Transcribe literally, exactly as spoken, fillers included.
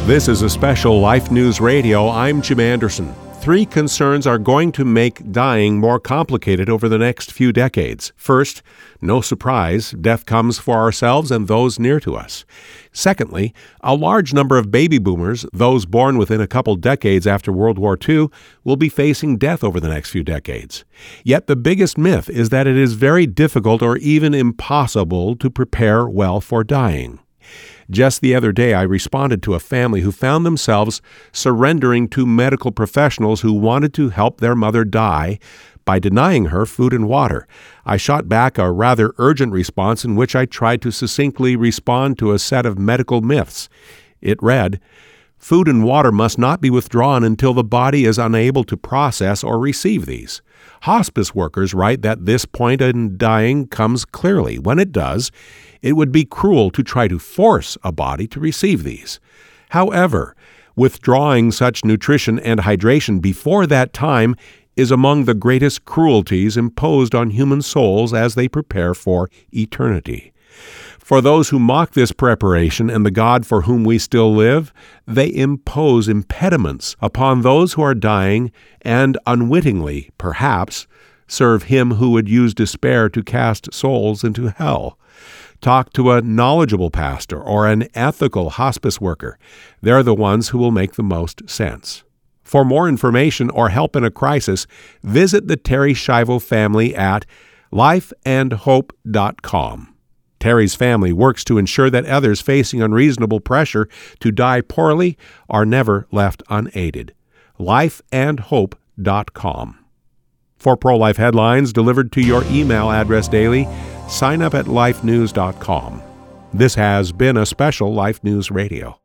This is a special Life News Radio. I'm Jim Anderson. Three concerns are going to make dying more complicated over the next few decades. First, no surprise, death comes for ourselves and those near to us. Secondly, a large number of baby boomers, those born within a couple decades after World War Two, will be facing death over the next few decades. Yet the biggest myth is that it is very difficult or even impossible to prepare well for dying. Just the other day, I responded to a family who found themselves surrendering to medical professionals who wanted to help their mother die by denying her food and water. I shot back a rather urgent response in which I tried to succinctly respond to a set of medical myths. It read, "Food and water must not be withdrawn until the body is unable to process or receive these. Hospice workers write that this point in dying comes clearly. When it does, it would be cruel to try to force a body to receive these. However, withdrawing such nutrition and hydration before that time is among the greatest cruelties imposed on human souls as they prepare for eternity. For those who mock this preparation and the God for whom we still live, they impose impediments upon those who are dying and unwittingly, perhaps, serve him who would use despair to cast souls into hell. Talk to a knowledgeable pastor or an ethical hospice worker. They're the ones who will make the most sense. For more information or help in a crisis, visit the Terry Schiavo family at life and hope dot com. Terry's family works to ensure that others facing unreasonable pressure to die poorly are never left unaided. life and hope dot com. For pro-life headlines delivered to your email address daily, sign up at life news dot com. This has been a special Life News Radio.